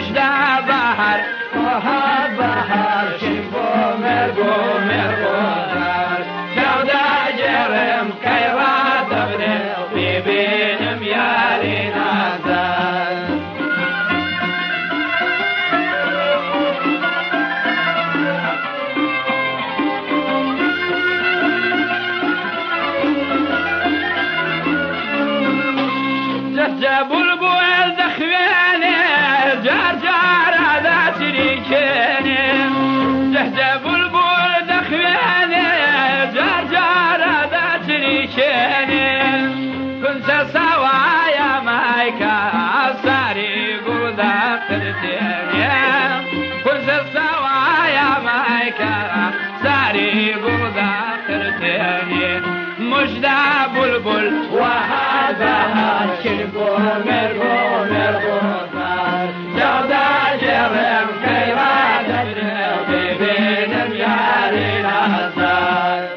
مجدا بحر وها بحر شنبو مرگو مرگو دار جودا جرم کیرا دبره ببینم یاری نازار جبل بول دخواني جار جار هذا شريكيني جبل بول دخواني جار جار هذا شريكيني كنت سوايا مايكا ساري قول دخلتيني كنت سوايا مايكا ساري قول دخلتيني مجدا بلبل وهذا شربو مرغو مرغو دار جودا جرم كيرا دبر ببينم ياري نازار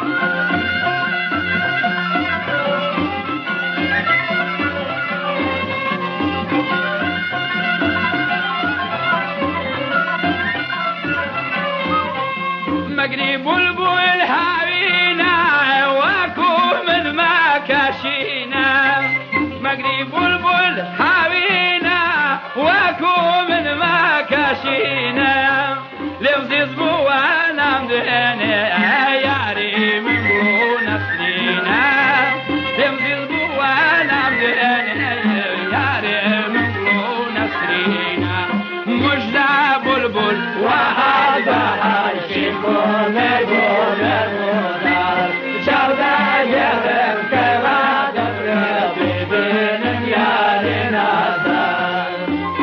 مقري بلبل هاوينا واكو من ما كاشينا مقري بلبل هاوينا واكو من ما كاشينا لفظ بوانا مدهني ياري من بو نسلينا لفظ بوانا مدهني ياري من بو نسلينا مجدا بلبل وهذا شنبو مرغو مرغو دار جودا جرم كيرا دبر ببينم ياري نازار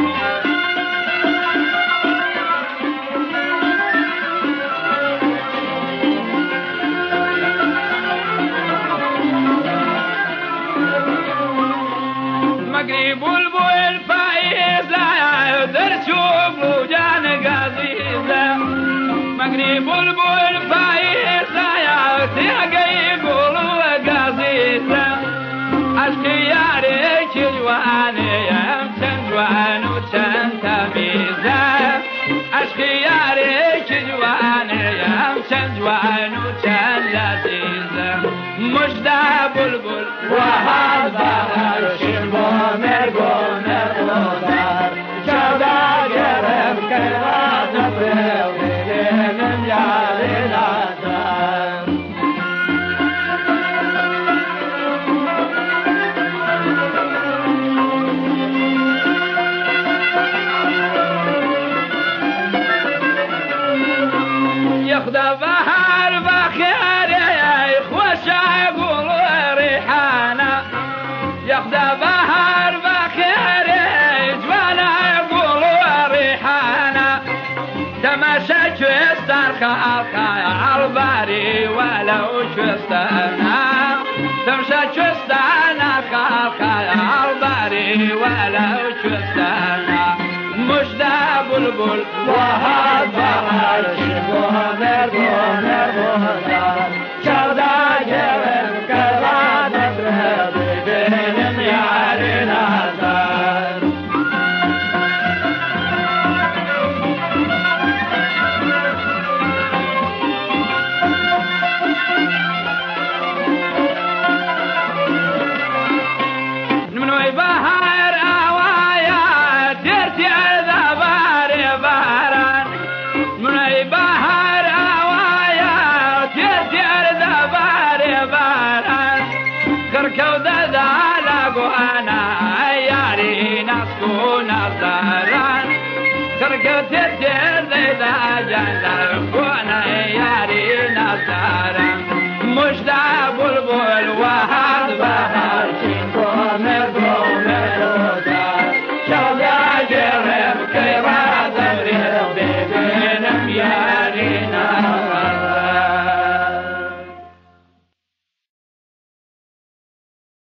مقري بلبل فايزة درشوق وجان قزيزة مقري بلبل فايزة تيقي قولوا قزيزة عشقي ياري جواني يمتن جوان وتن تميزة عشقي ياري جواني يمتن جوان وتن لذيذة مجدا بلبل وهذا شنبو مرغو مرغو دار جودا جرم كيرا دبر ببينم ياري نازار ياخذ بحر بخير يا خوشا يقولوا ريحانه ياخذ بحر بخير جوانا يقولوا ريحانه تمشى شوستر خالقا عالباري ولو شوستنا تمشى شوستنا خالقا عالباري ولو شوستنا مجدا بلبل وهذا شنبو مرغو مرغو دار جودا جرم كيرا دبر ببينم ياري نازار من بحر اوايا ديرتي عذاباري باران من بحر اوايا ديرتي عذاباري باران كركو دالقو انا ياري ناسكو نظران كركو تدير ذا جنلقو انا ياري نظران مجدا بلبل وهذا بحر شنبو مرغو